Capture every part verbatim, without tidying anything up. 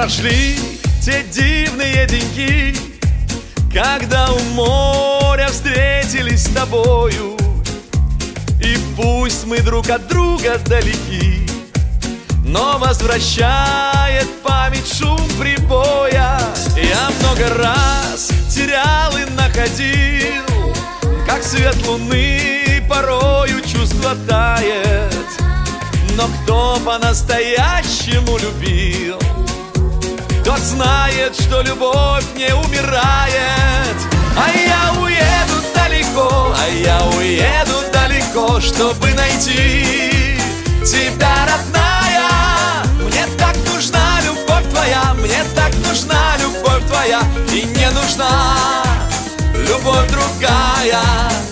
прошли те дивные деньки, когда у моря встретились с тобою. И пусть мы друг от друга далеки, но возвращает память шум прибоя. Я много раз терял и находил, как свет луны порою чувство тает. Но кто по-настоящему любил, тот знает, что любовь не умирает. А я уеду далеко, а я уеду далеко, чтобы найти тебя, родная. Мне так нужна любовь твоя, мне так нужна любовь твоя, и не нужна любовь другая.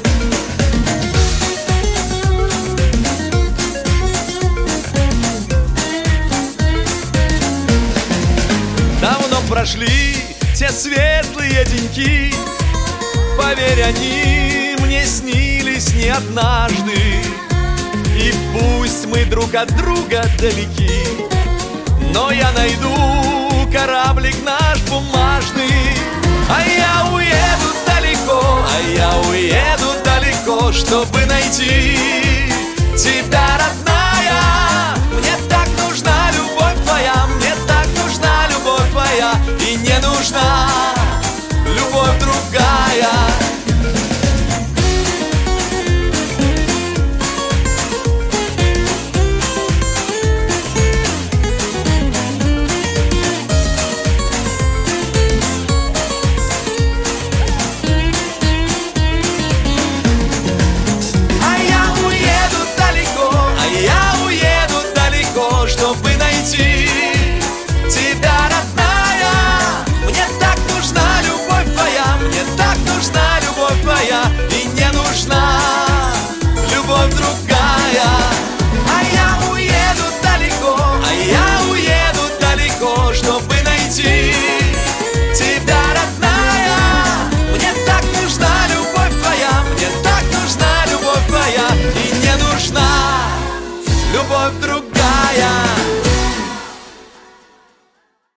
Давно прошли те светлые деньки, поверь, они мне снились не однажды. И пусть мы друг от друга далеки, но я найду кораблик наш бумажный. А я уеду далеко, а я уеду далеко, чтобы найти тебя, родная.